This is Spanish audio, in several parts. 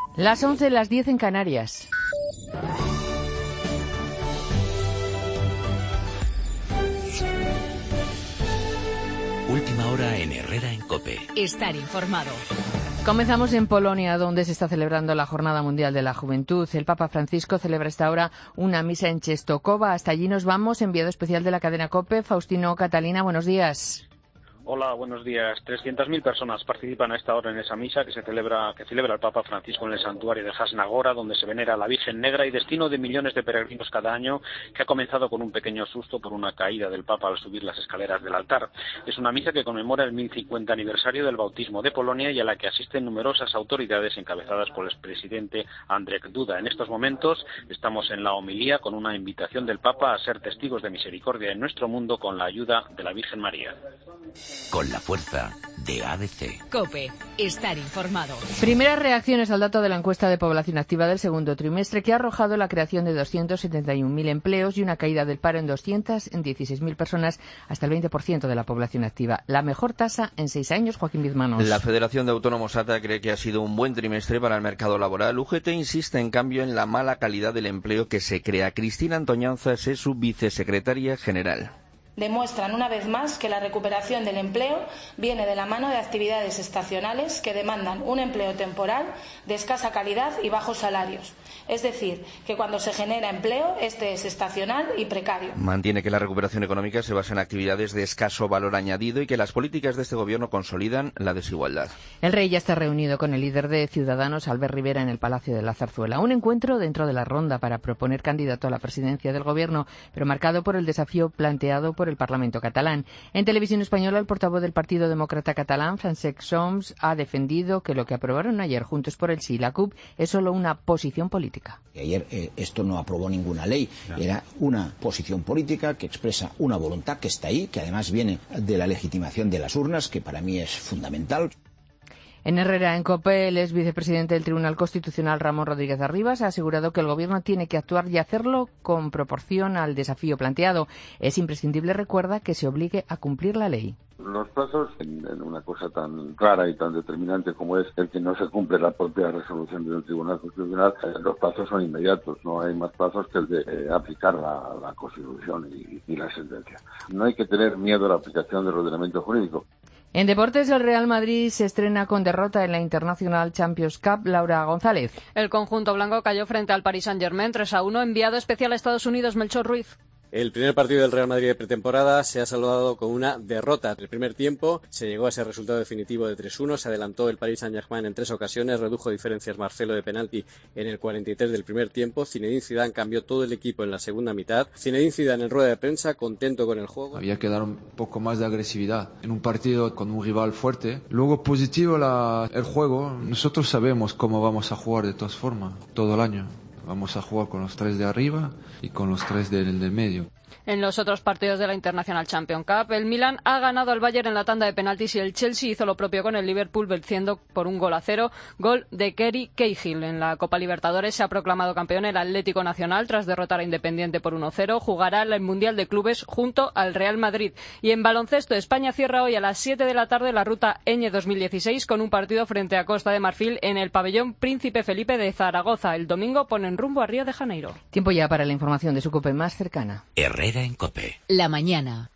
Las 11, las 10 en Canarias. Última hora en Herrera en COPE. Estar informado. Comenzamos en Polonia, donde se está celebrando la Jornada Mundial de la Juventud. El Papa Francisco celebra esta hora una misa en Czestochowa. Hasta allí nos vamos. Enviado especial de la cadena COPE, Faustino Catalina, buenos días. Hola, buenos días. 300.000 personas participan a esta hora en esa misa que celebra el Papa Francisco en el santuario de Jasna Góra, donde se venera a la Virgen Negra y destino de millones de peregrinos cada año, que ha comenzado con un pequeño susto por una caída del Papa al subir las escaleras del altar. Es una misa que conmemora el 1050 aniversario del bautismo de Polonia y a la que asisten numerosas autoridades encabezadas por el expresidente Andrzej Duda. En estos momentos estamos en la homilía con una invitación del Papa a ser testigos de misericordia en nuestro mundo con la ayuda de la Virgen María. Con la fuerza de ABC. COPE. Estar informado. Primeras reacciones al dato de la encuesta de población activa del segundo trimestre, que ha arrojado la creación de 271.000 empleos y una caída del paro en 216.000 personas, hasta el 20% de la población activa. La mejor tasa en 6 años, Joaquín Bizmanos. La Federación de Autónomos ATA cree que ha sido un buen trimestre para el mercado laboral. UGT insiste, en cambio, en la mala calidad del empleo que se crea. Cristina Antoñanzas es su vicesecretaria general. Demuestran una vez más que la recuperación del empleo viene de la mano de actividades estacionales que demandan un empleo temporal de escasa calidad y bajos salarios. Es decir, que cuando se genera empleo, este es estacional y precario. Mantiene que la recuperación económica se basa en actividades de escaso valor añadido y que las políticas de este gobierno consolidan la desigualdad. El rey ya está reunido con el líder de Ciudadanos, Albert Rivera, en el Palacio de la Zarzuela. Un encuentro dentro de la ronda para proponer candidato a la presidencia del gobierno, pero marcado por el desafío planteado por el Parlamento catalán. En Televisión Española, el portavoz del Partido Demócrata Catalán, Francesc Homs, ha defendido que lo que aprobaron ayer Juntos por el Sí y la CUP es solo una posición política. Ayer esto no aprobó ninguna ley, era una posición política que expresa una voluntad que está ahí, que además viene de la legitimación de las urnas, que para mí es fundamental. En Herrera en COPE, el ex vicepresidente del Tribunal Constitucional, Ramón Rodríguez Arribas, ha asegurado que el Gobierno tiene que actuar y hacerlo con proporción al desafío planteado. Es imprescindible, recuerda, que se obligue a cumplir la ley. Los plazos, en una cosa tan clara y tan determinante como es el que no se cumple la propia resolución del Tribunal Constitucional, los plazos son inmediatos, no hay más plazos que el de aplicar la Constitución y la sentencia. No hay que tener miedo a la aplicación del ordenamiento jurídico. En deportes, el Real Madrid se estrena con derrota en la International Champions Cup. Laura González. El conjunto blanco cayó frente al Paris Saint-Germain 3-1, enviado especial a Estados Unidos, Melchor Ruiz. El primer partido del Real Madrid de pretemporada se ha saludado con una derrota. En el primer tiempo se llegó a ese resultado definitivo de 3-1, se adelantó el Paris Saint-Germain en 3 ocasiones, redujo diferencias Marcelo de penalti en el 43 del primer tiempo. Zinedine Zidane cambió todo el equipo en la segunda mitad. Zinedine Zidane en rueda de prensa, contento con el juego. Había que dar un poco más de agresividad en un partido con un rival fuerte. Luego positivo el juego. Nosotros sabemos cómo vamos a jugar de todas formas, todo el año. Vamos a jugar con los 3 de arriba y con los 3 del medio. En los otros partidos de la International Champions Cup, el Milan ha ganado al Bayern en la tanda de penaltis y el Chelsea hizo lo propio con el Liverpool, venciendo por 1-0, gol de Kerry Cahill. En la Copa Libertadores se ha proclamado campeón el Atlético Nacional tras derrotar a Independiente por 1-0. Jugará el Mundial de Clubes junto al Real Madrid. Y en baloncesto, España cierra hoy a las 7 de la tarde la ruta Eñe 2016 con un partido frente a Costa de Marfil en el pabellón Príncipe Felipe de Zaragoza. El domingo ponen rumbo a Río de Janeiro. Tiempo ya para la información de su COPE más cercana. Herrera en COPE. La mañana.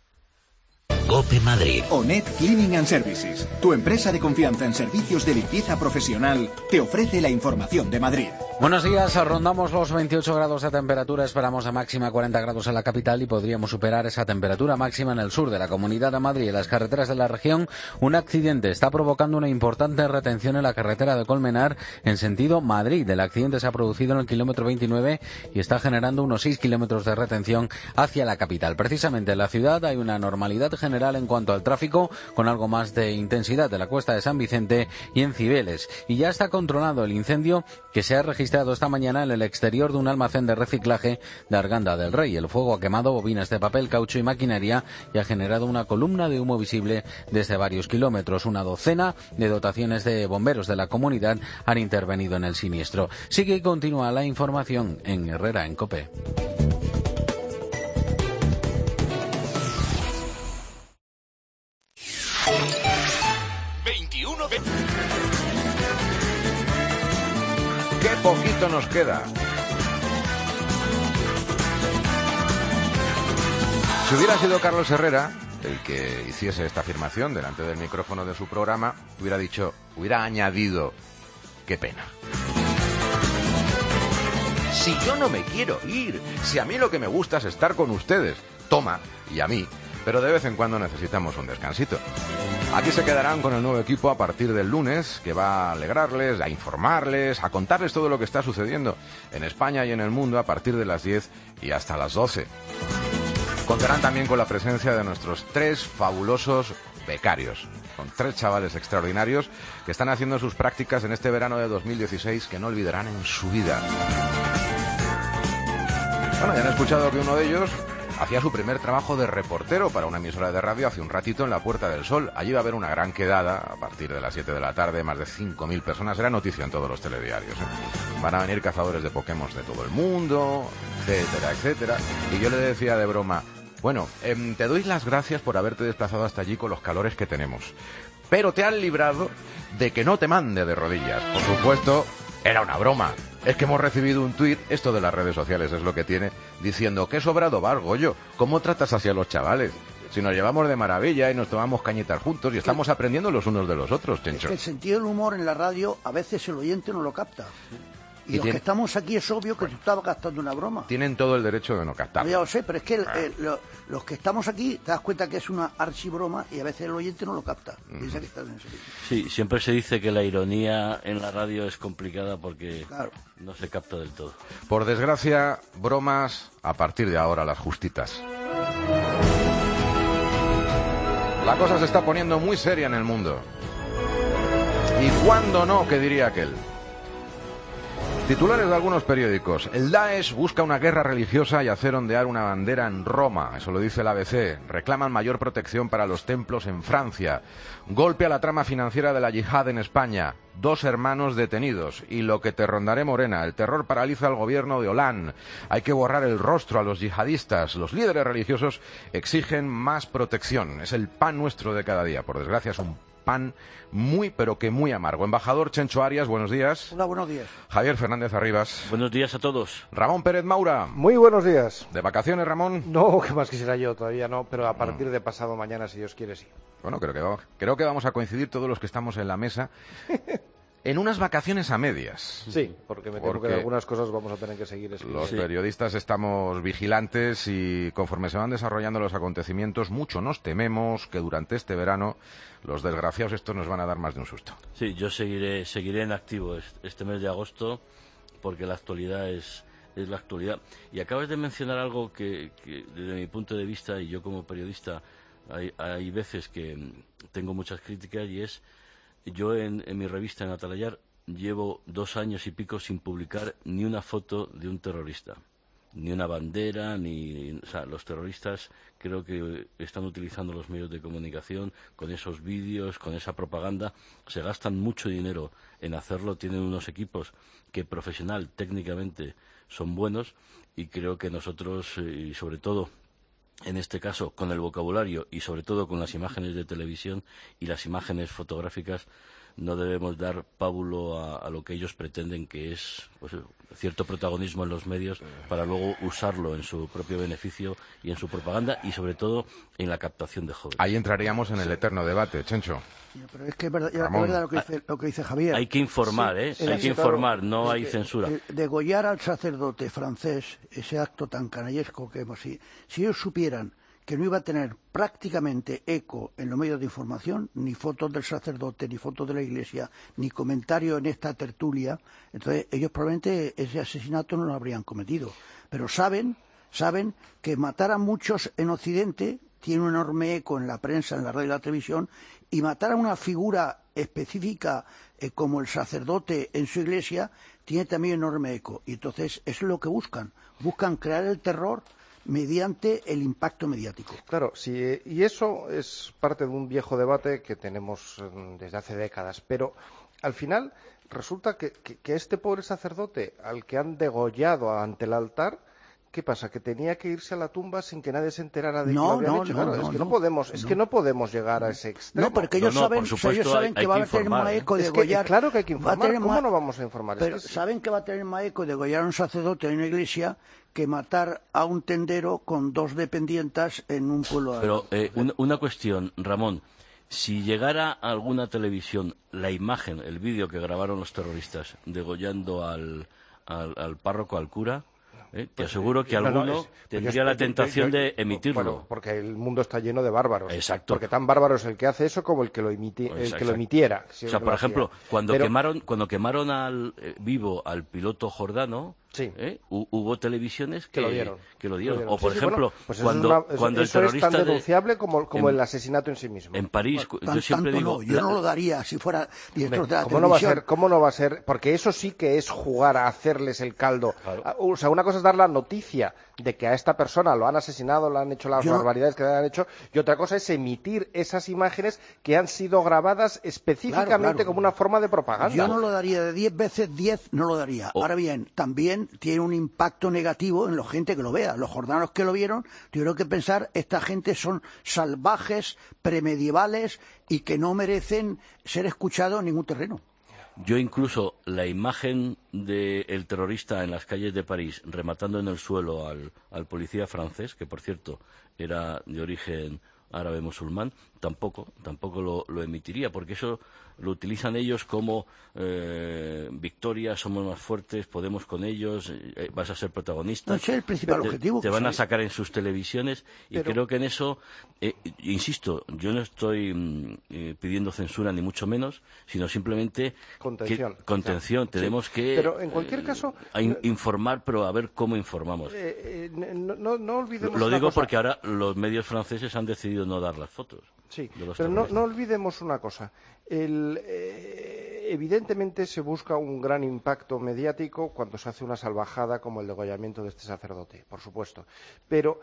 COPE Madrid. Onet Cleaning and Services, tu empresa de confianza en servicios de limpieza profesional, te ofrece la información de Madrid. Buenos días, rondamos los 28 grados de temperatura, esperamos a máxima 40 grados en la capital y podríamos superar esa temperatura máxima en el sur de la Comunidad de Madrid. En las carreteras de la región, un accidente está provocando una importante retención en la carretera de Colmenar en sentido Madrid. El accidente se ha producido en el kilómetro 29 y está generando unos 6 kilómetros de retención hacia la capital. Precisamente en la ciudad hay una normalidad general en cuanto al tráfico, con algo más de intensidad de la Cuesta de San Vicente y en Cibeles. Y ya está controlado el incendio que se ha registrado esta mañana en el exterior de un almacén de reciclaje de Arganda del Rey. El fuego ha quemado bobinas de papel, caucho y maquinaria y ha generado una columna de humo visible desde varios kilómetros. Una docena de dotaciones de bomberos de la comunidad han intervenido en el siniestro. Sigue y continúa la información en Herrera en COPE. ¡Qué poquito nos queda! Si hubiera sido Carlos Herrera el que hiciese esta afirmación delante del micrófono de su programa, hubiera añadido, ¡qué pena! Si yo no me quiero ir, si a mí lo que me gusta es estar con ustedes, toma, y a mí, pero de vez en cuando necesitamos un descansito. Aquí se quedarán con el nuevo equipo a partir del lunes, que va a alegrarles, a informarles, a contarles todo lo que está sucediendo en España y en el mundo a partir de las 10 y hasta las 12. Contarán también con la presencia de nuestros 3 fabulosos becarios, con 3 chavales extraordinarios que están haciendo sus prácticas en este verano de 2016 que no olvidarán en su vida. Bueno, ya han escuchado que uno de ellos hacía su primer trabajo de reportero para una emisora de radio hace un ratito en la Puerta del Sol. Allí va a haber una gran quedada a partir de las 7 de la tarde, más de 5.000 personas. Era noticia en todos los telediarios. Van a venir cazadores de Pokémon de todo el mundo, etcétera, etcétera. Y yo le decía de broma, bueno, te doy las gracias por haberte desplazado hasta allí con los calores que tenemos. Pero te han librado de que no te mande de rodillas. Por supuesto, era una broma. Es que hemos recibido un tuit, esto de las redes sociales es lo que tiene, diciendo, qué sobrado vas, Goyo, ¿cómo tratas así a los chavales? Si nos llevamos de maravilla y nos tomamos cañitas juntos y estamos aprendiendo los unos de los otros, Chencho. Es que el sentido del humor en la radio, a veces el oyente no lo capta. Y los que estamos aquí es obvio que tú estabas gastando una broma. Tienen todo el derecho de no captarlo. Ya lo sé, pero es que los que estamos aquí te das cuenta que es una archibroma y a veces el oyente no lo capta. Piensa que estás en ese sitio. Sí, siempre se dice que la ironía en la radio es complicada porque no se capta del todo. Por desgracia, bromas a partir de ahora, las justitas. La cosa se está poniendo muy seria en el mundo. ¿Y cuándo no? ¿Qué diría aquel? Titulares de algunos periódicos. El Daesh busca una guerra religiosa y hacer ondear una bandera en Roma. Eso lo dice el ABC. Reclaman mayor protección para los templos en Francia. Golpe a la trama financiera de la yihad en España. 2 hermanos detenidos. Y lo que te rondaré, Morena. El terror paraliza al gobierno de Hollande. Hay que borrar el rostro a los yihadistas. Los líderes religiosos exigen más protección. Es el pan nuestro de cada día. Por desgracia es un pan muy, pero que muy amargo. Embajador Chencho Arias, buenos días. Hola, buenos días. Javier Fernández Arribas. Buenos días a todos. Ramón Pérez Maura. Muy buenos días. ¿De vacaciones, Ramón? No, ¿qué más quisiera yo? Todavía no, pero a partir de pasado mañana, si Dios quiere, sí. Bueno, creo que vamos a coincidir todos los que estamos en la mesa en unas vacaciones a medias. Sí, porque me temo que en algunas cosas vamos a tener que seguir escribiendo. Los periodistas estamos vigilantes y conforme se van desarrollando los acontecimientos, mucho nos tememos que durante este verano los desgraciados estos nos van a dar más de un susto. Sí, yo seguiré en activo este mes de agosto porque la actualidad es la actualidad. Y acabas de mencionar algo que desde mi punto de vista, y yo como periodista, hay veces que tengo muchas críticas, y es, yo en mi revista, en Atalayar, llevo 2 años y pico sin publicar ni una foto de un terrorista, ni una bandera, o sea, los terroristas creo que están utilizando los medios de comunicación con esos vídeos, con esa propaganda, se gastan mucho dinero en hacerlo, tienen unos equipos que profesional, técnicamente, son buenos, y creo que nosotros, y sobre todo en este caso con el vocabulario y sobre todo con las imágenes de televisión y las imágenes fotográficas, no debemos dar pábulo a lo que ellos pretenden, que es pues, cierto protagonismo en los medios para luego usarlo en su propio beneficio y en su propaganda y sobre todo en la captación de jóvenes. Ahí entraríamos en el eterno debate, Chencho. Pero es que es verdad lo que dice Javier. Hay que informar, sí, hay que informar, no hay censura. Degollar al sacerdote francés, ese acto tan canallesco que hemos... Si ellos supieran que no iba a tener prácticamente eco en los medios de información, ni fotos del sacerdote, ni fotos de la iglesia, ni comentarios en esta tertulia, entonces ellos probablemente ese asesinato no lo habrían cometido. Pero saben que matar a muchos en Occidente tiene un enorme eco en la prensa, en la radio y la televisión, y matar a una figura específica como el sacerdote en su iglesia tiene también enorme eco. Y entonces eso es lo que buscan crear el terror mediante el impacto mediático. Claro, sí, y eso es parte de un viejo debate que tenemos desde hace décadas, pero al final resulta que este pobre sacerdote al que han degollado ante el altar, ¿Qué pasa? ¿Que tenía que irse a la tumba sin que nadie se enterara de que lo habían hecho? Es que no podemos llegar a ese extremo. No, porque ellos saben que va a tener más eco de degollar. Claro que hay que informar. ¿Cómo no vamos a informar? Pero saben que va a tener más eco degollar a un sacerdote en una iglesia que matar a un tendero con 2 dependientas en un pueblo. Pero una cuestión, Ramón. Si llegara a alguna televisión la imagen, el vídeo que grabaron los terroristas degollando al párroco, al cura, te aseguro que alguno tendría la tentación de emitirlo. Bueno, porque el mundo está lleno de bárbaros. Exacto. Porque tan bárbaro es el que hace eso como el que lo emitiera. O sea, por ejemplo, cuando quemaron vivo al piloto Jordano, hubo televisiones que lo dieron. O, por ejemplo, cuando el terrorista... es tan denunciable como el asesinato en sí mismo. En París, yo siempre digo... yo no lo daría si fuera director de la televisión. ¿Cómo no va a ser? Porque eso sí que es jugar a hacerles el caldo. Claro. O sea, una cosa es dar la noticia de que a esta persona lo han asesinado, le han hecho las barbaridades que le han hecho, y otra cosa es emitir esas imágenes que han sido grabadas específicamente como una forma de propaganda. Yo no lo daría, de 10 veces 10 no lo daría. Ahora bien, también tiene un impacto negativo en la gente que lo vea. Los jordanos que lo vieron tuvieron que pensar, esta gente son salvajes, premedievales y que no merecen ser escuchados en ningún terreno. Yo incluso la imagen del terrorista en las calles de París rematando en el suelo al policía francés, que por cierto era de origen árabe musulmán, tampoco lo emitiría, porque eso lo utilizan ellos como victoria, somos más fuertes, podemos con ellos, vas a ser protagonista. No, ese es el principal objetivo. Te van a sacar en sus televisiones y creo que en eso, insisto, yo no estoy pidiendo censura ni mucho menos, sino simplemente contención. Tenemos que pero en cualquier caso informar, pero a ver cómo informamos. No olvidemos lo digo porque ahora los medios franceses han decidido no dar las fotos. Sí, pero no olvidemos una cosa. Evidentemente se busca un gran impacto mediático cuando se hace una salvajada como el degollamiento de este sacerdote, por supuesto. Pero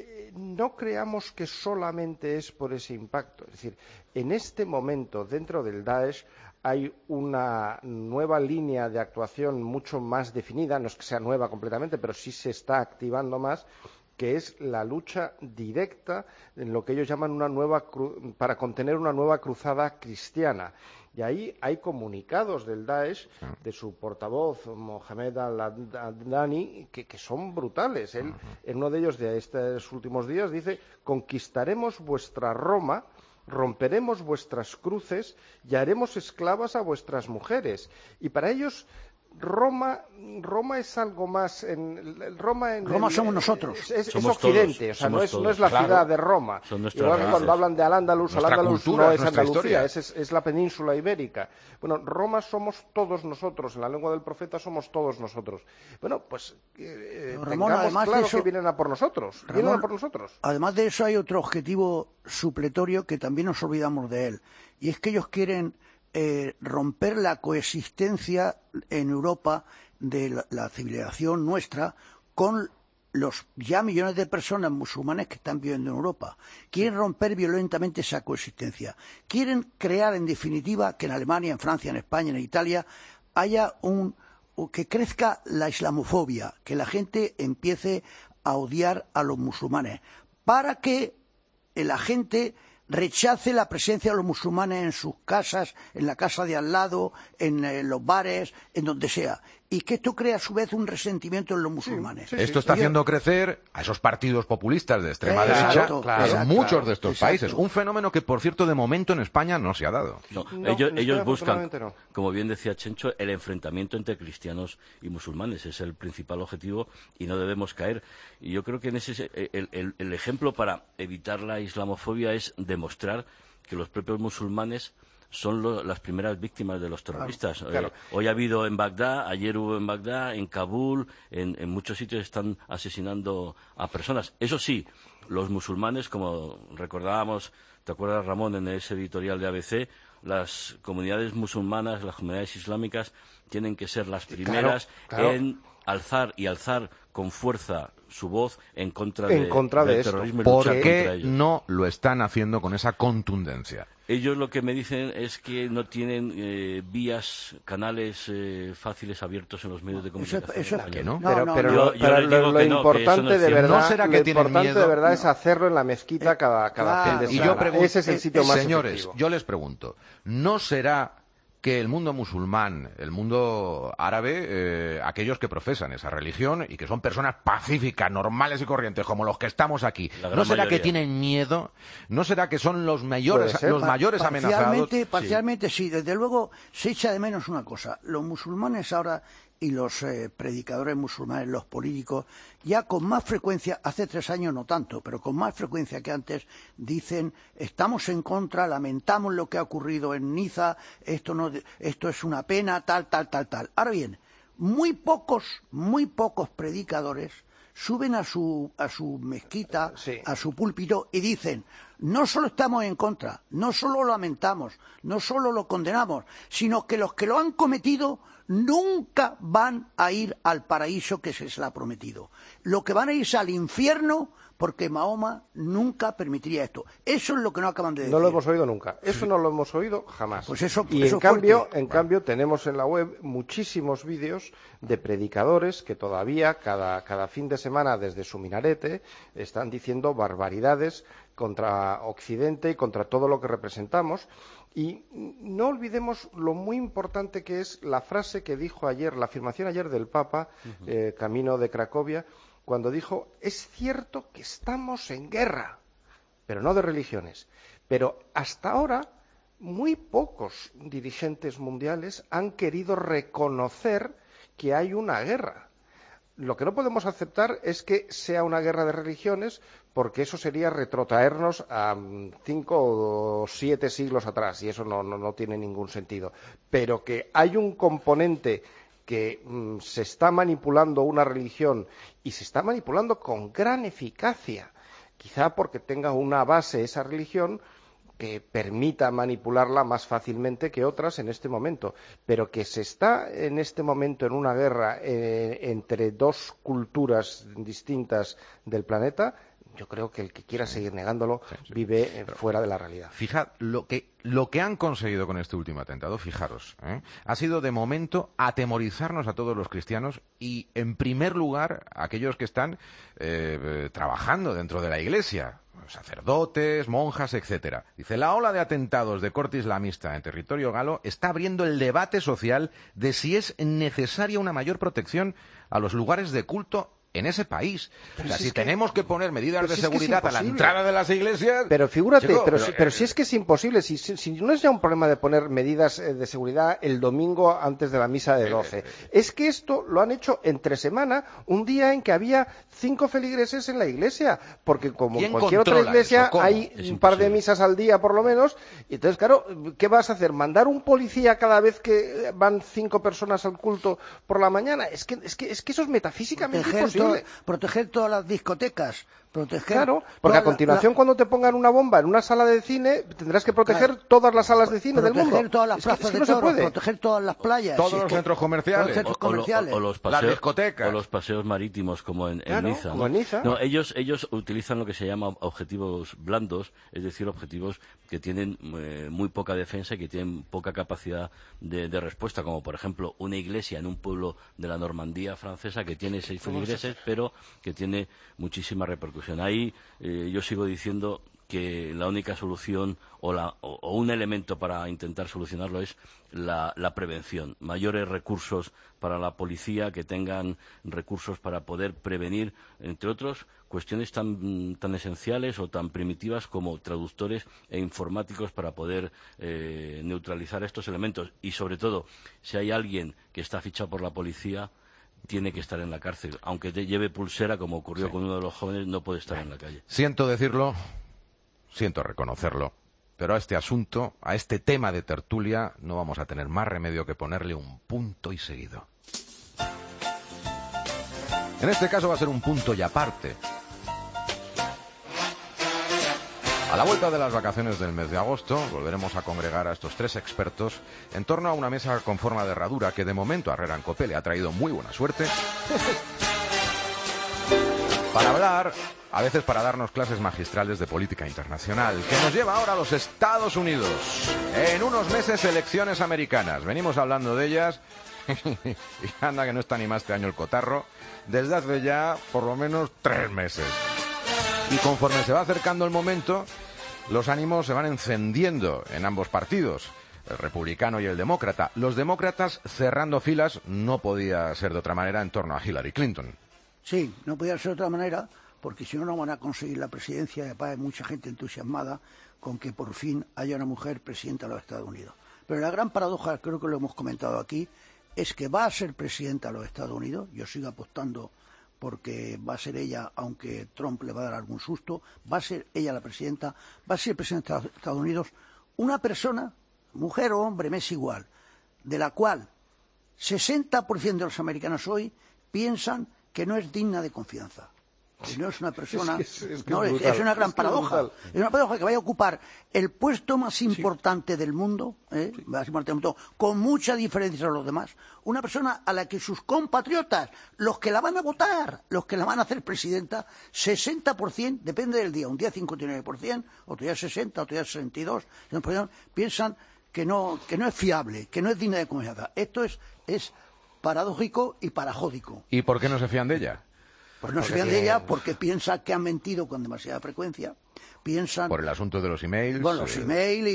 no creamos que solamente es por ese impacto. Es decir, en este momento, dentro del Daesh, hay una nueva línea de actuación mucho más definida, no es que sea nueva completamente, pero sí se está activando más, que es la lucha directa en lo que ellos llaman para contener una nueva cruzada cristiana. Y ahí hay comunicados del Daesh, de su portavoz, Mohamed al-Adnani, que son brutales. Él, en uno de ellos de estos últimos días, dice: conquistaremos vuestra Roma, romperemos vuestras cruces y haremos esclavas a vuestras mujeres. Y para ellos Roma es algo más. Roma somos nosotros. Es Occidente, o sea, no es la ciudad de Roma. Igual que cuando hablan de Al-Ándalus no es Andalucía, es la península ibérica. Bueno, Roma somos todos nosotros, en la lengua del profeta somos todos nosotros. Bueno, pues tengamos claro que vienen a por nosotros. Vienen a por nosotros. Además de eso hay otro objetivo supletorio que también nos olvidamos de él, y es que ellos quieren romper la coexistencia en Europa de la civilización nuestra con los ya millones de personas musulmanes que están viviendo en Europa. Quieren romper violentamente esa coexistencia. Quieren crear, en definitiva, que en Alemania, en Francia, en España, en Italia, haya que crezca la islamofobia, que la gente empiece a odiar a los musulmanes, para que la gente rechace la presencia de los musulmanes en sus casas, en la casa de al lado, en los bares, en donde sea. Y que esto crea a su vez un resentimiento en los musulmanes. Esto está haciendo crecer a esos partidos populistas de extrema derecha en muchos de estos países. Un fenómeno que, por cierto, de momento en España no se ha dado. Ellos buscan, como bien decía Chencho, el enfrentamiento entre cristianos y musulmanes. Es el principal objetivo y no debemos caer. Y yo creo que en ese el ejemplo para evitar la islamofobia es demostrar que los propios musulmanes son las primeras víctimas de los terroristas. Claro. Hoy ha habido en Bagdad, ayer hubo en Bagdad, en Kabul, en muchos sitios están asesinando a personas. Eso sí, los musulmanes, como recordábamos, ¿te acuerdas, Ramón, en ese editorial de ABC? Las comunidades musulmanas, las comunidades islámicas, tienen que ser las primeras alzar con fuerza su voz en contra del terrorismo. ¿Por qué no lo están haciendo con esa contundencia? Ellos lo que me dicen es que no tienen vías, canales fáciles abiertos en los medios de comunicación. ¿Que no? Pero lo importante de verdad, ¿no será que tienen miedo? De verdad es hacerlo en la mezquita cada fin de semana. Ese es el sitio más señores, efectivo. yo les pregunto, ¿no será que el mundo musulmán, el mundo árabe, aquellos que profesan esa religión y que son personas pacíficas, normales y corrientes, como los que estamos aquí, ¿no será que tienen miedo? ¿No será que son los mayores amenazados? Parcialmente sí, desde luego se echa de menos una cosa. Los musulmanes ahora y los predicadores musulmanes, los políticos, ya con más frecuencia, hace 3 años no tanto, pero con más frecuencia que antes, dicen, estamos en contra, lamentamos lo que ha ocurrido en Niza, esto es una pena, tal. Ahora bien, muy pocos predicadores suben a su mezquita, a su púlpito y dicen, no solo estamos en contra, no solo lo lamentamos, no solo lo condenamos, sino que los que lo han cometido nunca van a ir al paraíso que se les ha prometido. Lo que van a ir es al infierno, porque Mahoma nunca permitiría esto. Eso es lo que no acaban de decir. No lo hemos oído nunca. Eso no lo hemos oído jamás. Pues eso, y en cambio tenemos en la web muchísimos vídeos de predicadores que todavía cada fin de semana desde su minarete están diciendo barbaridades contra Occidente y contra todo lo que representamos. Y no olvidemos lo muy importante que es la frase que dijo ayer, la afirmación ayer del Papa, camino de Cracovia, cuando dijo, es cierto que estamos en guerra, pero no de religiones. Pero hasta ahora muy pocos dirigentes mundiales han querido reconocer que hay una guerra. Lo que no podemos aceptar es que sea una guerra de religiones, porque eso sería retrotraernos a 5 o 7 siglos atrás, y eso no tiene ningún sentido. Pero que hay un componente que se está manipulando una religión, y se está manipulando con gran eficacia, quizá porque tenga una base esa religión que permita manipularla más fácilmente que otras en este momento, pero que se está en este momento en una guerra entre 2 culturas distintas del planeta. Yo creo que el que quiera seguir negándolo vive fuera de la realidad. Fijad, lo que han conseguido con este último atentado, fijaros, ha sido de momento atemorizarnos a todos los cristianos y, en primer lugar, a aquellos que están trabajando dentro de la Iglesia, sacerdotes, monjas, etcétera. Dice, la ola de atentados de corte islamista en territorio galo está abriendo el debate social de si es necesaria una mayor protección a los lugares de culto en ese país. O sea, si tenemos que poner medidas de seguridad a la entrada de las iglesias... Pero figúrate, pero si es que es imposible, si no es ya un problema de poner medidas de seguridad el domingo antes de la misa de 12. Es que esto lo han hecho entre semana, un día en que había 5 feligreses en la iglesia, porque como en cualquier otra iglesia hay un par de misas al día por lo menos, y entonces claro, ¿qué vas a hacer? ¿Mandar un policía cada vez que van 5 personas al culto por la mañana? Es que eso es metafísicamente imposible. Proteger todas las discotecas, Claro, porque a continuación cuando te pongan una bomba en una sala de cine tendrás que proteger todas las salas de cine del mundo. Proteger todas las plazas de toros, proteger todas las playas. Todos los centros comerciales. O los paseos, las discotecas. O los paseos marítimos como en Niza. Como en Niza. No, ellos utilizan lo que se llama objetivos blandos, es decir, objetivos que tienen muy poca defensa y que tienen poca capacidad de respuesta, como por ejemplo una iglesia en un pueblo de la Normandía francesa que tiene 6 feligreses, pero que tiene muchísima repercusión. Ahí yo sigo diciendo que la única solución o un elemento para intentar solucionarlo es la prevención. Mayores recursos para la policía, que tengan recursos para poder prevenir, entre otros, cuestiones tan esenciales o tan primitivas como traductores e informáticos para poder neutralizar estos elementos. Y sobre todo, si hay alguien que está fichado por la policía, tiene que estar en la cárcel. Aunque te lleve pulsera, como ocurrió con uno de los jóvenes, no puede estar en la calle. Siento decirlo, siento reconocerlo, pero a este asunto, a este tema de tertulia, no vamos a tener más remedio que ponerle un punto y seguido. En este caso va a ser un punto y aparte. A la vuelta de las vacaciones del mes de agosto, volveremos a congregar a estos 3 expertos en torno a una mesa con forma de herradura que de momento a Herrera en Cope le ha traído muy buena suerte. Para hablar, a veces para darnos clases magistrales de política internacional, que nos lleva ahora a los Estados Unidos. En unos meses, elecciones americanas. Venimos hablando de ellas, y anda que no está ni más este año el cotarro, desde hace ya por lo menos 3 meses. Y conforme se va acercando el momento, los ánimos se van encendiendo en ambos partidos, el republicano y el demócrata. Los demócratas cerrando filas, no podía ser de otra manera, en torno a Hillary Clinton. Sí, no podía ser de otra manera, porque si no, no van a conseguir la presidencia. Y además hay mucha gente entusiasmada con que por fin haya una mujer presidenta de los Estados Unidos. Pero la gran paradoja, creo que lo hemos comentado aquí, es que va a ser presidenta de los Estados Unidos. Yo sigo apostando porque va a ser ella, aunque Trump le va a dar algún susto, va a ser ella la presidenta, va a ser presidenta de Estados Unidos una persona, mujer o hombre, me es igual, de la cual 60% de los americanos hoy piensan que no es digna de confianza. Que no es una persona... Es una gran paradoja. Es una paradoja que vaya a ocupar el puesto más importante del mundo, más importante del mundo, con mucha diferencia a los demás. Una persona a la que sus compatriotas, los que la van a votar, los que la van a hacer presidenta, 60%, depende del día, un día 59%, otro día 60%, otro día 62%, piensan que no es fiable, que no es digna de confianza. Esto es paradójico y parajódico. ¿Y por qué no se fían de ella? Pues no se fían de ella porque piensa que han mentido con demasiada frecuencia. Piensan... Por el asunto de los emails. Bueno, los emails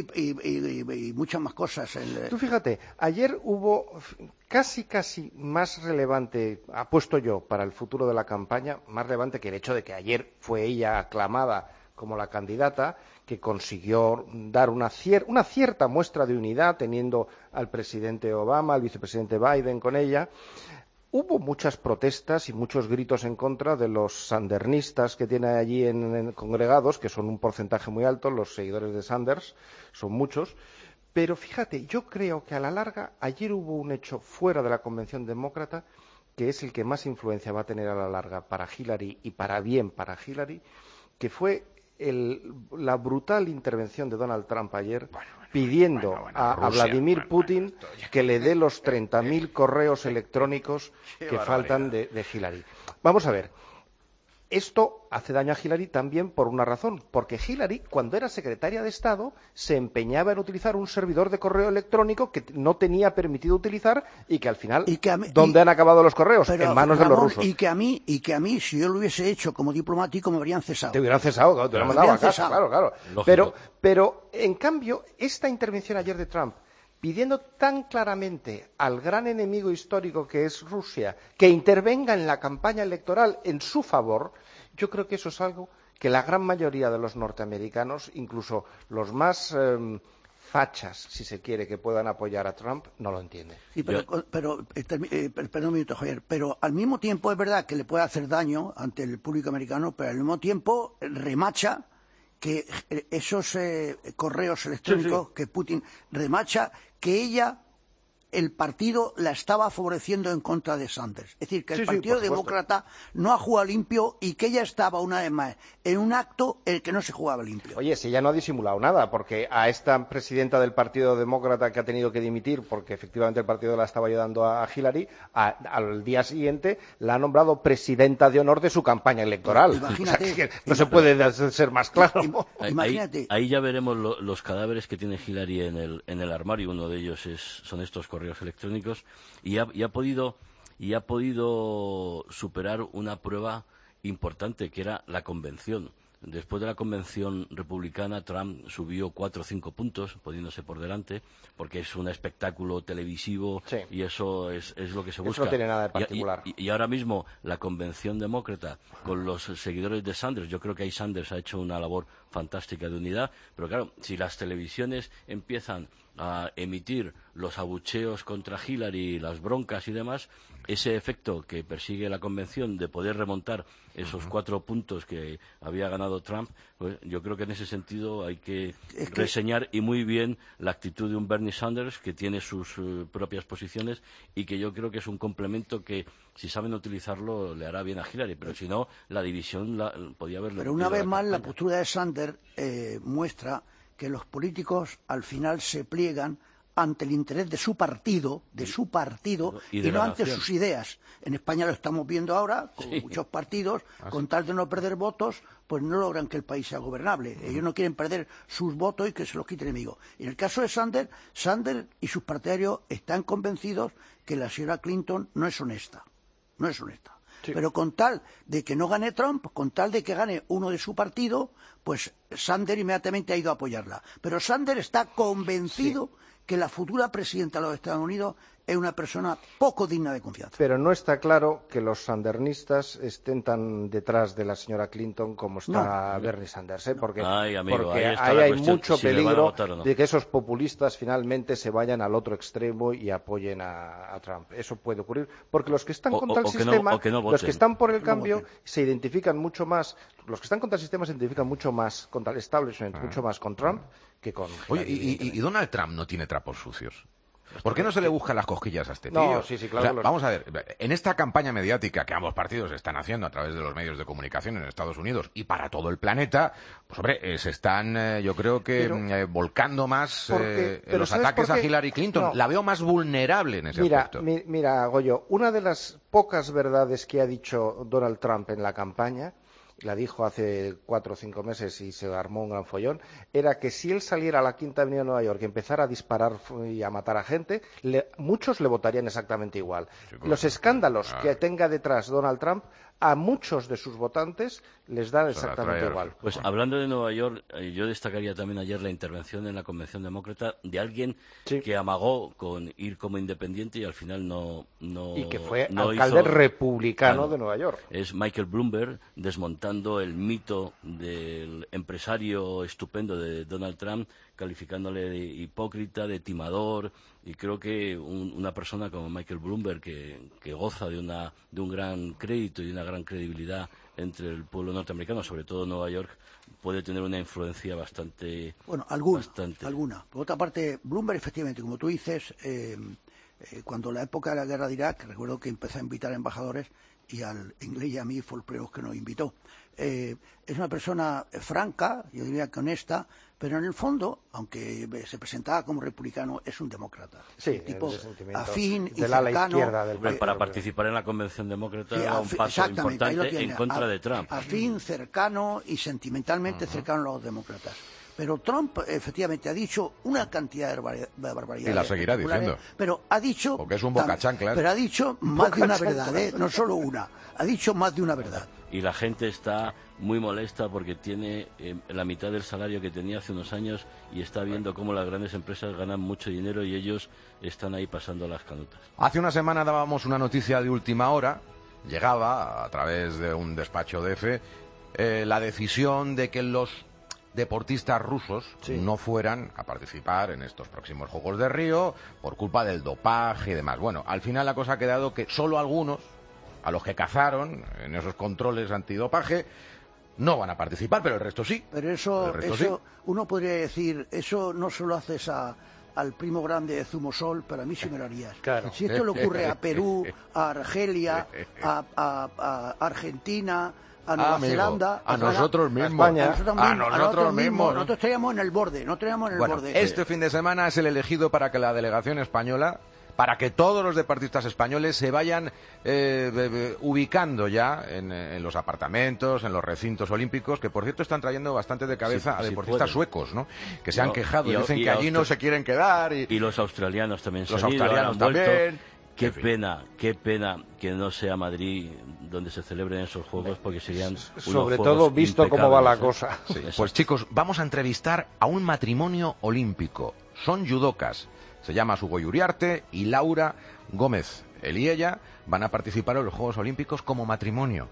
y muchas más cosas. Tú fíjate, ayer hubo casi más relevante, apuesto yo, para el futuro de la campaña, más relevante que el hecho de que ayer fue ella aclamada como la candidata, que consiguió dar una cierta muestra de unidad, teniendo al presidente Obama, al vicepresidente Biden con ella. Hubo muchas protestas y muchos gritos en contra de los sandernistas que tiene allí en congregados, que son un porcentaje muy alto, los seguidores de Sanders, son muchos. Pero fíjate, yo creo que a la larga, ayer hubo un hecho fuera de la convención demócrata, que es el que más influencia va a tener a la larga para Hillary y para bien para Hillary, que fue la brutal intervención de Donald Trump ayer, pidiendo a Vladimir Putin que le dé los 30.000 correos electrónicos que faltan de Hillary. Vamos a ver. Esto hace daño a Hillary también por una razón, porque Hillary, cuando era secretaria de Estado, se empeñaba en utilizar un servidor de correo electrónico que no tenía permitido utilizar y que al final, ¿dónde han acabado los correos? En manos de los rusos. Y que a mí, si yo lo hubiese hecho como diplomático, me habrían cesado. Te hubieran cesado, te hubieran mandado a casa, claro. Pero, en cambio, esta intervención ayer de Trump, pidiendo tan claramente al gran enemigo histórico que es Rusia que intervenga en la campaña electoral en su favor, yo creo que eso es algo que la gran mayoría de los norteamericanos, incluso los más fachas, si se quiere, que puedan apoyar a Trump, no lo entienden. Sí, perdón un minuto, Javier, pero al mismo tiempo es verdad que le puede hacer daño ante el público americano, pero al mismo tiempo remacha que esos correos electrónicos que Putin remacha, que ella, el partido, la estaba favoreciendo en contra de Sanders. Es decir, que el Partido Demócrata no ha jugado limpio y que ella estaba, una vez más, en un acto en el que no se jugaba limpio. Oye, si ella no ha disimulado nada, porque a esta presidenta del Partido Demócrata que ha tenido que dimitir porque efectivamente el partido la estaba ayudando a Hillary, al día siguiente la ha nombrado presidenta de honor de su campaña electoral. Imagínate. O sea, que no se puede ser más claro. Imagínate. Ahí ya veremos los cadáveres que tiene Hillary en el armario. Uno de ellos son estos correos electrónicos y ha podido superar una prueba importante, que era la convención. Después de la convención republicana, Trump subió 4 o 5 puntos, poniéndose por delante, porque es un espectáculo televisivo y eso es lo que se busca. Eso no tiene nada de particular. Y ahora mismo la convención demócrata con los seguidores de Sanders, yo creo que ahí Sanders ha hecho una labor fantástica de unidad, pero claro, si las televisiones empiezan a emitir los abucheos contra Hillary, las broncas y demás, ese efecto que persigue la convención de poder remontar esos 4 puntos que había ganado Trump, pues yo creo que en ese sentido hay que reseñar y muy bien la actitud de un Bernie Sanders que tiene sus propias posiciones y que yo creo que es un complemento que, si saben utilizarlo, le hará bien a Hillary, pero si no, la división podía haberlo. Pero una vez más, la postura de Sanders muestra que los políticos al final se pliegan ante el interés de su partido, y no ante sus ideas. En España lo estamos viendo ahora, con muchos partidos, con tal de no perder votos, pues no logran que el país sea gobernable. Ellos no quieren perder sus votos y que se los quite el enemigo. Y en el caso de Sanders y sus partidarios están convencidos que la señora Clinton no es honesta. Sí. Pero con tal de que no gane Trump, con tal de que gane uno de su partido, pues Sanders inmediatamente ha ido a apoyarla. Pero Sanders está convencido que la futura presidenta de los Estados Unidos es una persona poco digna de confianza. Pero no está claro que los sandernistas estén tan detrás de la señora Clinton como está Bernie Sanders, porque, ahí hay mucho peligro de que esos populistas finalmente se vayan al otro extremo y apoyen a Trump. Eso puede ocurrir, porque los que están contra el sistema, los que están por el cambio, se identifican mucho más, los que están contra el sistema se identifican mucho más contra el establishment, mucho más con Trump que con... Oye, ¿y Donald Trump no tiene trapos sucios? ¿Por qué no se le buscan las cosquillas a este tío? No, sí, claro. O sea, vamos a ver, en esta campaña mediática que ambos partidos están haciendo a través de los medios de comunicación en Estados Unidos y para todo el planeta, pues hombre, se están, yo creo que, volcando más en los ataques a Hillary Clinton. No. La veo más vulnerable en ese aspecto. Mira, Goyo, una de las pocas verdades que ha dicho Donald Trump en la campaña, la dijo hace 4 o 5 meses y se armó un gran follón, era que si él saliera a la Quinta Avenida de Nueva York y empezara a disparar y a matar a gente, muchos le votarían exactamente igual. Los escándalos que tenga detrás Donald Trump, a muchos de sus votantes les da exactamente igual. Pues hablando de Nueva York, yo destacaría también ayer la intervención en la Convención Demócrata de alguien que amagó con ir como independiente y al final no y que fue alcalde republicano de Nueva York. Es Michael Bloomberg desmontando el mito del empresario estupendo de Donald Trump, calificándole de hipócrita, de timador, y creo que una persona como Michael Bloomberg, que goza de un gran crédito y una gran credibilidad entre el pueblo norteamericano, sobre todo Nueva York, puede tener una influencia bastante... Bueno, alguna. Por otra parte, Bloomberg, efectivamente, como tú dices, cuando la época de la guerra de Irak, recuerdo que empezó a invitar a embajadores, y al inglés y a mí fue el primero que nos invitó. Es una persona franca, yo diría que honesta, pero en el fondo, aunque se presentaba como republicano, es un demócrata. Sí, tipo afín y del ala cercano. Izquierda para participar en la Convención Demócrata era un paso importante en contra de Trump. Afín, cercano y sentimentalmente cercano a los demócratas. Pero Trump, efectivamente, ha dicho una cantidad de barbaridades. Y la seguirá diciendo. Pero ha dicho... Porque es un bocachanclas. Pero ha dicho más de una verdad, no solo una. Ha dicho más de una verdad. Y la gente está muy molesta porque tiene la mitad del salario que tenía hace unos años y está viendo cómo las grandes empresas ganan mucho dinero y ellos están ahí pasando las canutas. Hace una semana dábamos una noticia de última hora. Llegaba, a través de un despacho de EFE, la decisión de que los deportistas rusos no fueran a participar en estos próximos Juegos de Río por culpa del dopaje y demás. Bueno, al final la cosa ha quedado que solo algunos, a los que cazaron en esos controles antidopaje, no van a participar, pero el resto sí. Pero eso uno podría decir, eso no solo haces al primo grande de Zumosol, pero a mí sí me lo harías. Claro. Si esto le ocurre a Perú, a Argelia, a Argentina, a Nueva Zelanda, a nosotros mismos, a nosotros mismos. Nosotros estaríamos en el borde, borde. Este fin de semana es el elegido para que la delegación española, para que todos los deportistas españoles se vayan ubicando ya en los apartamentos, en los recintos olímpicos, que por cierto están trayendo bastante de cabeza a deportistas suecos, ¿no? Que se han quejado y dicen que allí no se quieren quedar. Y los australianos también los australianos también. Qué pena que no sea Madrid donde se celebren esos juegos, porque serían sobre todo visto cómo va la cosa. Sí. Pues chicos, vamos a entrevistar a un matrimonio olímpico. Son judocas. Se llama Sugoy Uriarte y Laura Gómez. Él y ella van a participar en los Juegos Olímpicos como matrimonio.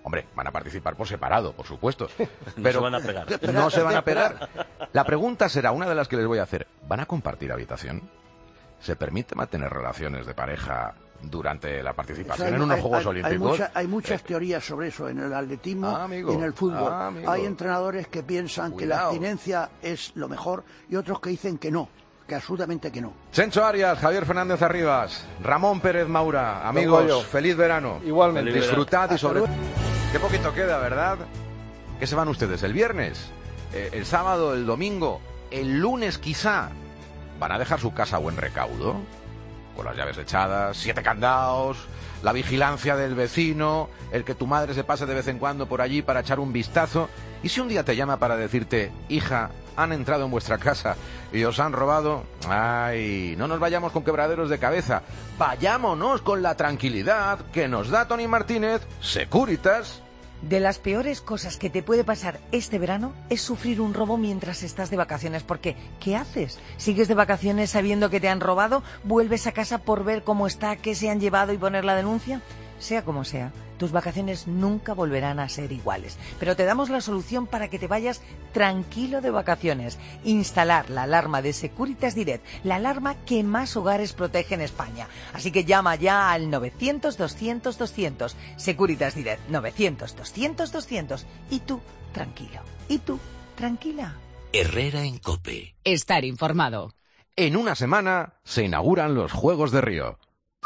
Hombre, van a participar por separado, por supuesto. No se van a pegar. No se van a pegar. La pregunta será, una de las que les voy a hacer, ¿van a compartir habitación? ¿Se permite mantener relaciones de pareja durante la participación en unos Juegos Olímpicos? Hay muchas teorías sobre eso en el atletismo y en el fútbol. Hay entrenadores que piensan que la abstinencia es lo mejor y otros que dicen que no, que absolutamente que no. Chencho Arias, Javier Fernández Arribas, Ramón Pérez Maura, amigos, feliz verano. Igualmente. Disfrutad y sobre... Qué poquito queda, ¿verdad? ¿Qué se van ustedes? ¿El viernes? ¿El sábado? ¿El domingo? ¿El lunes quizá? ¿Van a dejar su casa a buen recaudo? Con las llaves echadas, 7 candados, la vigilancia del vecino, el que tu madre se pase de vez en cuando por allí para echar un vistazo. ¿Y si un día te llama para decirte, hija, han entrado en vuestra casa y os han robado? Ay, no nos vayamos con quebraderos de cabeza, vayámonos con la tranquilidad que nos da Tony Martínez, Securitas. De las peores cosas que te puede pasar este verano es sufrir un robo mientras estás de vacaciones, porque ¿qué haces? ¿Sigues de vacaciones sabiendo que te han robado? ¿Vuelves a casa por ver cómo está, qué se han llevado y poner la denuncia? Sea como sea, tus vacaciones nunca volverán a ser iguales. Pero te damos la solución para que te vayas tranquilo de vacaciones. Instalar la alarma de Securitas Direct, la alarma que más hogares protege en España. Así que llama ya al 900-200-200. Securitas Direct, 900-200-200. Y tú, tranquilo. Y tú, tranquila. Herrera en COPE. Estar informado. En una semana se inauguran los Juegos de Río.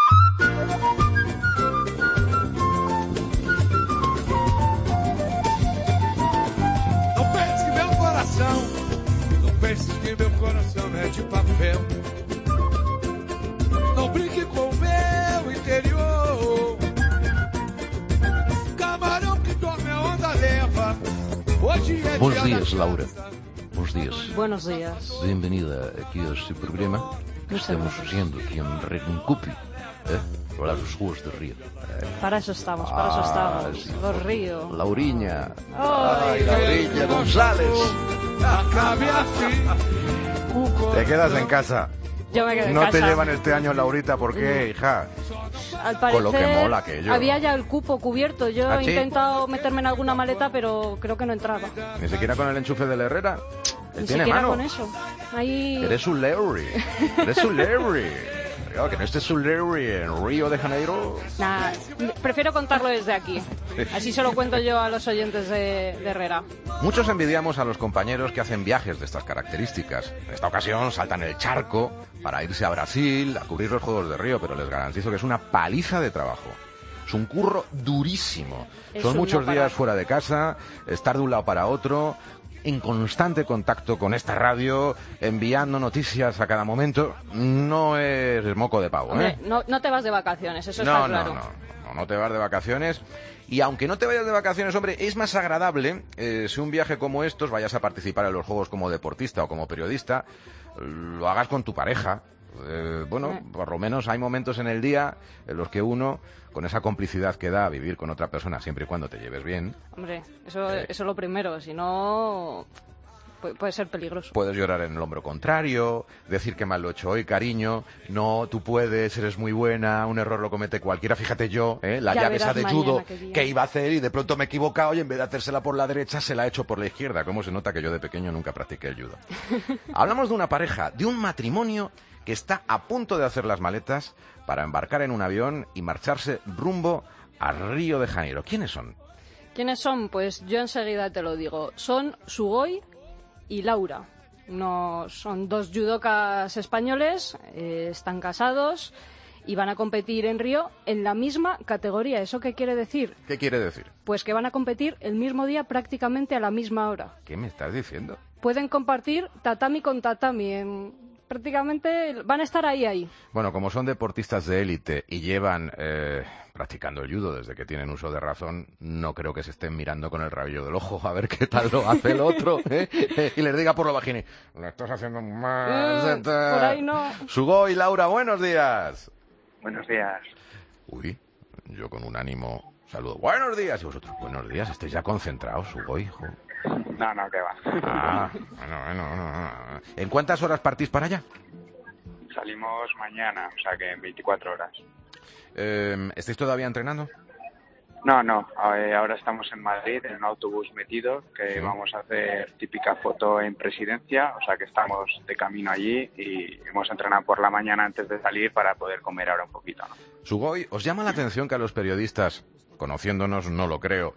Não penses que meu coração é de papel. Não brinque com meu interior. Camarão que dorme a onda leva. Hoje é Buenos días, Laura. Buenos días. Buenos días. Bienvenida aquí a este programa que estamos haciendo aquí en Rencupi, para los Juegos de Río. Para eso estamos, para eso estamos. Sí. Los Ríos. Lauriña. Ay, Lauriña González. Te quedas en casa. Yo me quedo en No casa. te llevan este año, Laurita, ¿por qué, hija? Al Con lo que parecer, mola aquello. había ya el cupo cubierto. Yo ¿Ah, he sí? intentado meterme en alguna maleta, pero creo que no entraba. Ni siquiera con el enchufe del Herrera. Él Ni tiene siquiera mano. con eso. Ahí... Eres un Larry. Eres un Larry. Claro, que no estés un Larry en Río de Janeiro. Nah, prefiero contarlo desde aquí. Así se lo cuento yo a los oyentes de Herrera. Muchos envidiamos a los compañeros que hacen viajes de estas características. En esta ocasión saltan el charco para irse a Brasil a cubrir los Juegos de Río, pero les garantizo que es una paliza de trabajo. Es un curro durísimo. Son muchos días fuera de casa, estar de un lado para otro, en constante contacto con esta radio, enviando noticias a cada momento. No es moco de pavo, Hombre, no te vas de vacaciones, eso está claro. No te vas de vacaciones. Y aunque no te vayas de vacaciones, hombre, es más agradable si un viaje como estos, vayas a participar en los Juegos como deportista o como periodista, lo hagas con tu pareja. Bueno, por lo menos hay momentos en el día en los que uno, con esa complicidad que da vivir con otra persona siempre y cuando te lleves bien. Hombre, eso es lo primero, si no puede ser peligroso. Puedes llorar en el hombro contrario, decir que mal lo he hecho hoy, cariño, no, tú puedes, eres muy buena, un error lo comete cualquiera, fíjate yo, la Ya llave esa de verás judo mañana que iba a hacer y de pronto me he equivocado y en vez de hacérsela por la derecha se la he hecho por la izquierda. ¿Cómo se nota que yo de pequeño nunca practiqué el judo? Hablamos de una pareja, de un matrimonio que está a punto de hacer las maletas para embarcar en un avión y marcharse rumbo a Río de Janeiro. ¿Quiénes son? ¿Quiénes son? Pues yo enseguida te lo digo. Son Sugoi y Laura. Son dos judocas españoles, están casados y van a competir en Río en la misma categoría. ¿Eso qué quiere decir? ¿Qué quiere decir? Pues que van a competir el mismo día prácticamente a la misma hora. ¿Qué me estás diciendo? Pueden compartir tatami con tatami. Prácticamente van a estar ahí. Bueno, como son deportistas de élite y llevan practicando el judo desde que tienen uso de razón, no creo que se estén mirando con el rabillo del ojo a ver qué tal lo hace el otro, y les diga por lo bajini, lo estás haciendo más. Por ahí no. Sugoi, Laura, buenos días. Buenos días. Uy, yo con un ánimo saludo. Buenos días. Y vosotros, buenos días. Estáis ya concentrados, Sugoi, hijo. No, que va. Ah, bueno. ¿En cuántas horas partís para allá? Salimos mañana, o sea que en 24 horas. ¿Estáis todavía entrenando? No, ahora estamos en Madrid, en un autobús metido, que vamos a hacer típica foto en Presidencia, o sea que estamos de camino allí y hemos entrenado por la mañana antes de salir para poder comer ahora un poquito, ¿no? Sugoi, ¿os llama la atención que a los periodistas, conociéndonos no lo creo,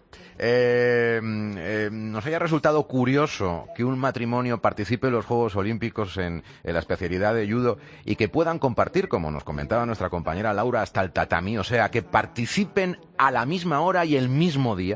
nos haya resultado curioso que un matrimonio participe en los Juegos Olímpicos en la especialidad de judo y que puedan compartir, como nos comentaba nuestra compañera Laura, hasta el tatamí, o sea, que participen a la misma hora y el mismo día?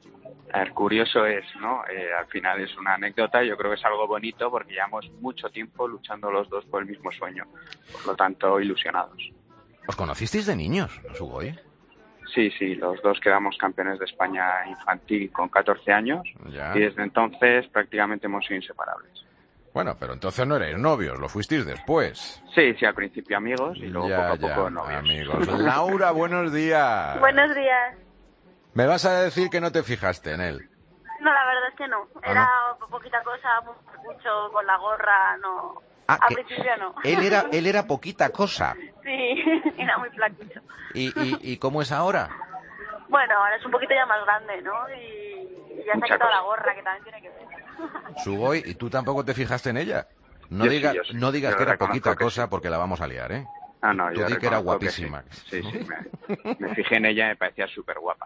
A ver, curioso es, ¿no? Al final es una anécdota, yo creo que es algo bonito porque llevamos mucho tiempo luchando los dos por el mismo sueño, por lo tanto, ilusionados. ¿Os conocisteis de niños, Sugoi? Sí, los dos quedamos campeones de España infantil con 14 años Ya. y desde entonces prácticamente hemos sido inseparables. Bueno, pero entonces no erais novios, lo fuisteis después. Sí, al principio amigos y luego poco a poco novios. Amigos. Laura, buenos días. Buenos días. ¿Me vas a decir que no te fijaste en él? No, la verdad es que no. Era poquita cosa, mucho con la gorra, no. Al principio no. Él era poquita cosa. Sí, era muy flaquito. ¿Y cómo es ahora? Bueno, ahora es un poquito ya más grande, ¿no? Y ya se ha quitado la gorra, que también tiene que ver. Sugoi, ¿y tú tampoco te fijaste en ella? No Yo digas sí. no digas Yo que era reconozco poquita que cosa porque la vamos a liar, ¿eh? No, Tú yo di que era reconozco guapísima. Sí, me fijé en ella y me parecía súper guapa.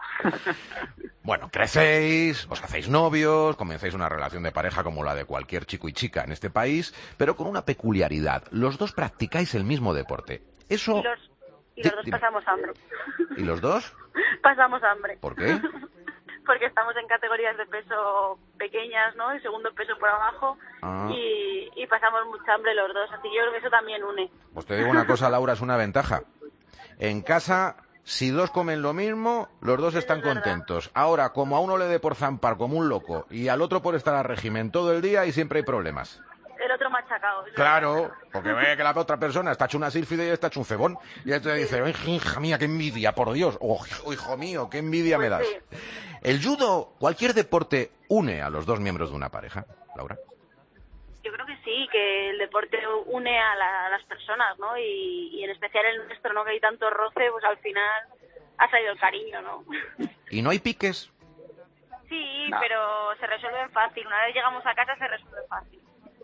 Bueno, crecéis, os hacéis novios, comenzáis una relación de pareja como la de cualquier chico y chica en este país, pero con una peculiaridad. Los dos practicáis el mismo deporte. Eso... Y los dos pasamos hambre. ¿Y los dos? Pasamos hambre. ¿Por qué? Porque estamos en categorías de peso pequeñas, ¿no? El segundo peso por abajo. Ah. Y pasamos mucha hambre los dos. Así que yo creo que eso también une. Pues te digo una cosa, Laura, es una ventaja. En casa, si dos comen lo mismo, los dos están contentos. Ahora, como a uno le dé por zampar como un loco y al otro por estar al régimen todo el día y siempre hay problemas. El otro machacado. Claro, porque ve que la otra persona está hecho una sílfide y está hecho un cebón. Y entonces dice, hija mía, qué envidia, por Dios. Oh, hijo mío, qué envidia me das. Sí. El judo, cualquier deporte, une a los dos miembros de una pareja, Laura. Yo creo que sí, que el deporte une a las personas, ¿no? Y en especial el nuestro, ¿no? Que hay tanto roce, pues al final ha salido el cariño, ¿no? ¿Y no hay piques? Sí, pero se resuelven fácil. Una vez llegamos a casa se resuelve fácil.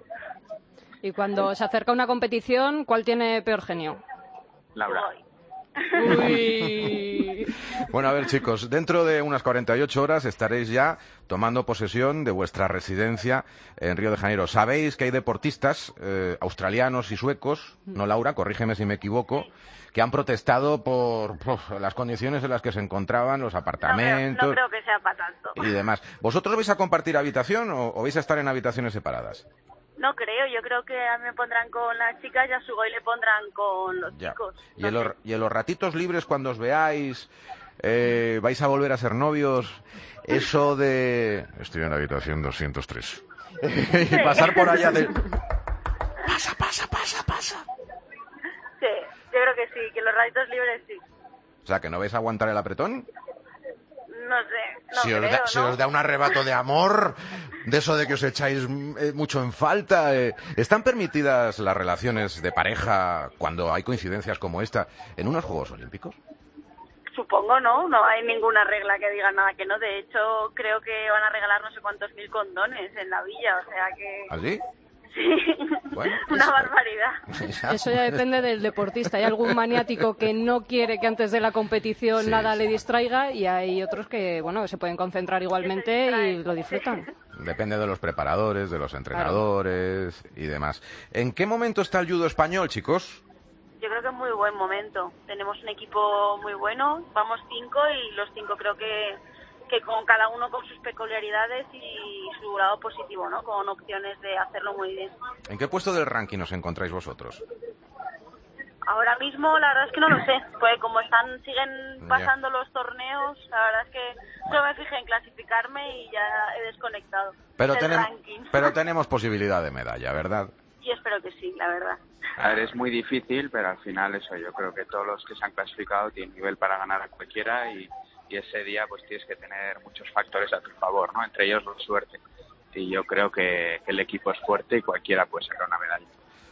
Y cuando se acerca una competición, ¿cuál tiene peor genio? Laura. Uy. Bueno, a ver, chicos, dentro de unas 48 horas estaréis ya tomando posesión de vuestra residencia en Río de Janeiro. Sabéis que hay deportistas australianos y suecos, no, Laura, corrígeme si me equivoco, que han protestado por las condiciones en las que se encontraban, los apartamentos... No creo que sea para tanto. Y demás. ¿Vosotros vais a compartir habitación o vais a estar en habitaciones separadas? No creo, yo creo que a mí me pondrán con las chicas y a Sugoi le pondrán con los chicos. ¿Y en los ratitos libres cuando os veáis, vais a volver a ser novios? Eso de... Estoy en la habitación 203. Y pasar por allá de... Pasa. Sí, yo creo que sí, que los ratitos libres sí. O sea, ¿que no vais a aguantar el apretón? No sé, Si os da un arrebato de amor, de eso de que os echáis mucho en falta. ¿Están permitidas las relaciones de pareja cuando hay coincidencias como esta en unos Juegos Olímpicos? Supongo, ¿no? No hay ninguna regla que diga nada que no. De hecho, creo que van a regalar no sé cuántos 1000 condones en la villa, o sea que... ¿Ah, sí? Sí, bueno, una barbaridad. Eso ya depende del deportista. Hay algún maniático que no quiere que antes de la competición nada le distraiga y hay otros que, bueno, se pueden concentrar igualmente y lo disfrutan. Depende de los preparadores, de los entrenadores y demás. ¿En qué momento está el judo español, chicos? Yo creo que es muy buen momento. Tenemos un equipo muy bueno, vamos 5 y los 5 creo que con cada uno con sus peculiaridades y su lado positivo, ¿no? Con opciones de hacerlo muy bien. ¿En qué puesto del ranking os encontráis vosotros? Ahora mismo la verdad es que no lo sé, pues como siguen pasando los torneos, la verdad es que solo me fijé en clasificarme y ya he desconectado Pero del ranking. Pero tenemos posibilidad de medalla, ¿verdad? Y espero que sí, la verdad. A ver, es muy difícil, pero al final eso, yo creo que todos los que se han clasificado tienen nivel para ganar a cualquiera y ese día pues tienes que tener muchos factores a tu favor, ¿no? Entre ellos la suerte. Y yo creo que el equipo es fuerte y cualquiera puede sacar una medalla.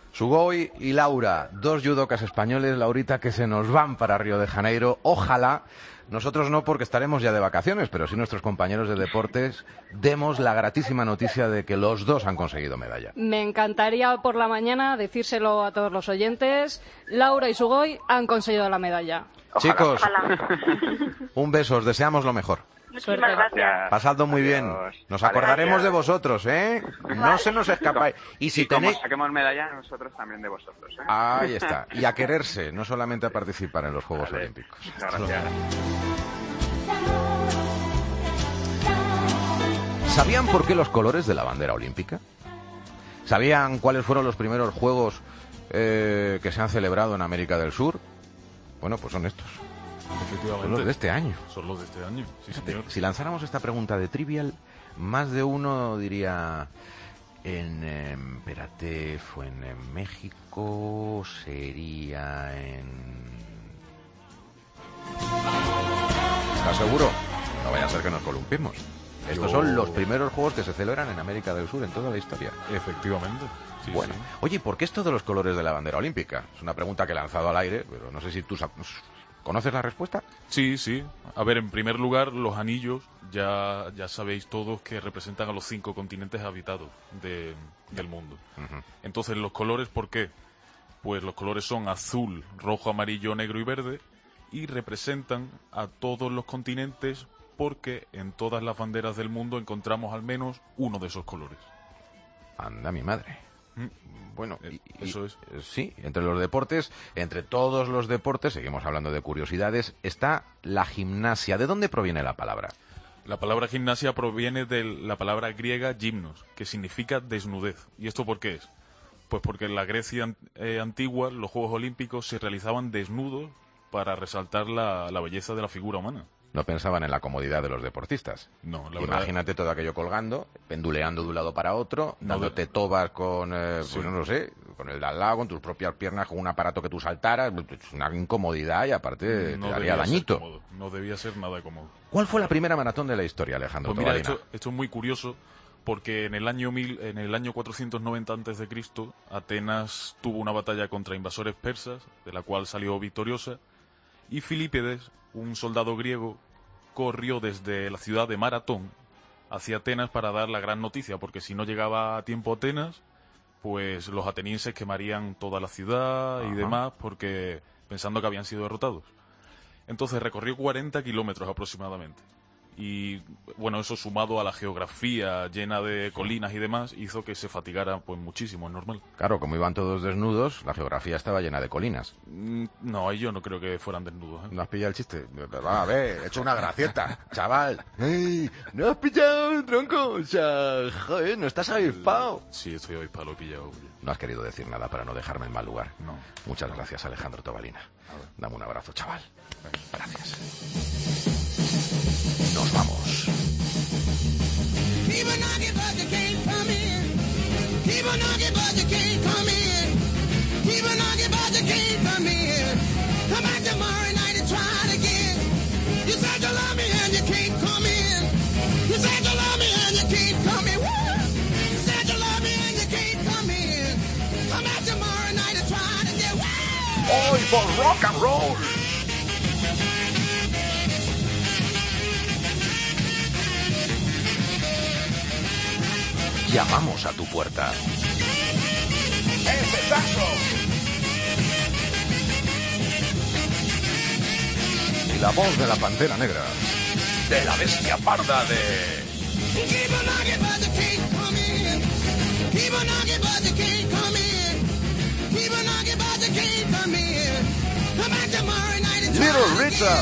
Sugoi y Laura, 2 judocas españoles, Laurita, que se nos van para Río de Janeiro. Ojalá, nosotros no porque estaremos ya de vacaciones, pero sí nuestros compañeros de deportes, demos la gratísima noticia de que los 2 han conseguido medalla. Me encantaría por la mañana decírselo a todos los oyentes. Laura y Sugoi han conseguido la medalla. Ojalá, chicos, un beso, os deseamos lo mejor. Muchísimas gracias. Pasadlo muy bien. Nos acordaremos de vosotros, ¿eh? No se nos escapáis. Y si tenéis... como saquemos medalla, nosotros también de vosotros, ¿eh? Ahí está. Y a quererse, no solamente a participar en los Juegos Olímpicos. Gracias. ¿Sabían por qué los colores de la bandera olímpica? ¿Sabían cuáles fueron los primeros Juegos que se han celebrado en América del Sur? Bueno, pues son estos. Efectivamente. Son los de este año. Son los de este año, sí, señor. Si lanzáramos esta pregunta de Trivial, más de uno diría... espérate, fue en México, sería en... ¿Estás seguro? No vaya a ser que nos columpiemos. Estos son los primeros Juegos que se celebran en América del Sur en toda la historia. Efectivamente. Sí, bueno, sí. Oye, ¿por qué esto de los colores de la bandera olímpica? Es una pregunta que he lanzado al aire, pero no sé si tú conoces la respuesta. Sí, sí. A ver, en primer lugar, los anillos, ya sabéis todos que representan a los 5 continentes habitados del mundo. Uh-huh. Entonces, los colores, ¿por qué? Pues los colores son azul, rojo, amarillo, negro y verde, y representan a todos los continentes porque en todas las banderas del mundo encontramos al menos uno de esos colores. Anda mi madre. Bueno, eso es. Sí, entre los deportes, entre todos los deportes, seguimos hablando de curiosidades, está la gimnasia. ¿De dónde proviene la palabra? La palabra gimnasia proviene de la palabra griega gimnos, que significa desnudez. ¿Y esto por qué es? Pues porque en la Grecia antigua los Juegos Olímpicos se realizaban desnudos para resaltar la belleza de la figura humana. No pensaban en la comodidad de los deportistas. No, la Imagínate todo aquello colgando, penduleando de un lado para otro, dándote tobas con, pues no sé, con el de al lado, con tus propias piernas, con un aparato que tú saltaras. Es una incomodidad y aparte te daría dañito. No debía ser nada cómodo. ¿Cuál fue la primera maratón de la historia, Alejandro Tobalina? Pues mira, esto es muy curioso porque en el año 490 a.C., Atenas tuvo una batalla contra invasores persas, de la cual salió victoriosa, y Filípides, un soldado griego, corrió desde la ciudad de Maratón hacia Atenas para dar la gran noticia, porque si no llegaba a tiempo a Atenas, pues los atenienses quemarían toda la ciudad y demás, porque pensando que habían sido derrotados. Entonces recorrió 40 kilómetros aproximadamente. Y bueno, eso sumado a la geografía llena de colinas y demás, hizo que se fatigara pues muchísimo, es normal. Claro, como iban todos desnudos, la geografía estaba llena de colinas. No, yo no creo que fueran desnudos, ¿eh? ¿No has pillado el chiste? Va, a ver, he hecho una gracieta, chaval. ¡Ey! ¿No has pillado, tronco? O sea, joder, ¿no estás avispado? Sí, estoy avispado, lo he pillado. No has querido decir nada para no dejarme en mal lugar. No. Muchas gracias, Alejandro Tobalina. Dame un abrazo, chaval. Gracias. Nos vamos. Hoy por rock and roll. Llamamos a tu puerta. ¡Ese saxo! Y la voz de la pantera negra. De la bestia parda de... Little Rita.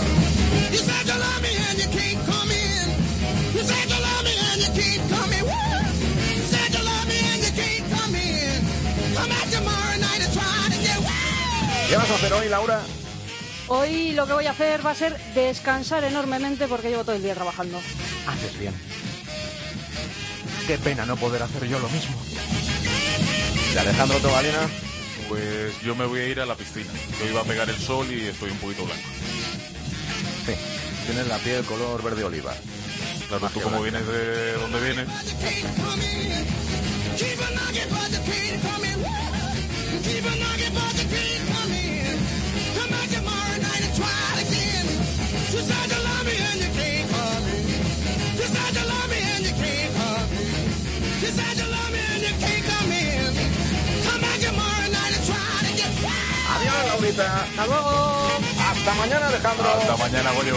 ¿Qué vas a hacer hoy, Laura? Hoy lo que voy a hacer va a ser descansar enormemente porque llevo todo el día trabajando. Haces bien. Qué pena no poder hacer yo lo mismo. ¿Y Alejandro Tobalina? Pues yo me voy a ir a la piscina. Yo iba a pegar el sol y estoy un poquito blanco. Sí, tienes la piel color verde oliva. Claro, tú como vienes de donde vienes. Adiós, Laurita. Hasta luego. Hasta mañana, Alejandro. Hasta mañana, Goyo.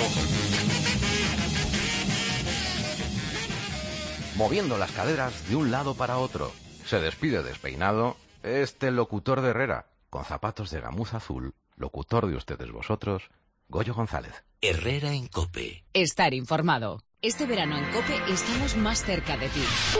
Moviendo las caderas de un lado para otro. Se despide despeinado este locutor de Herrera, con zapatos de gamuza azul, locutor de ustedes vosotros, Goyo González. Herrera en COPE. Estar informado. Este verano en COPE estamos más cerca de ti.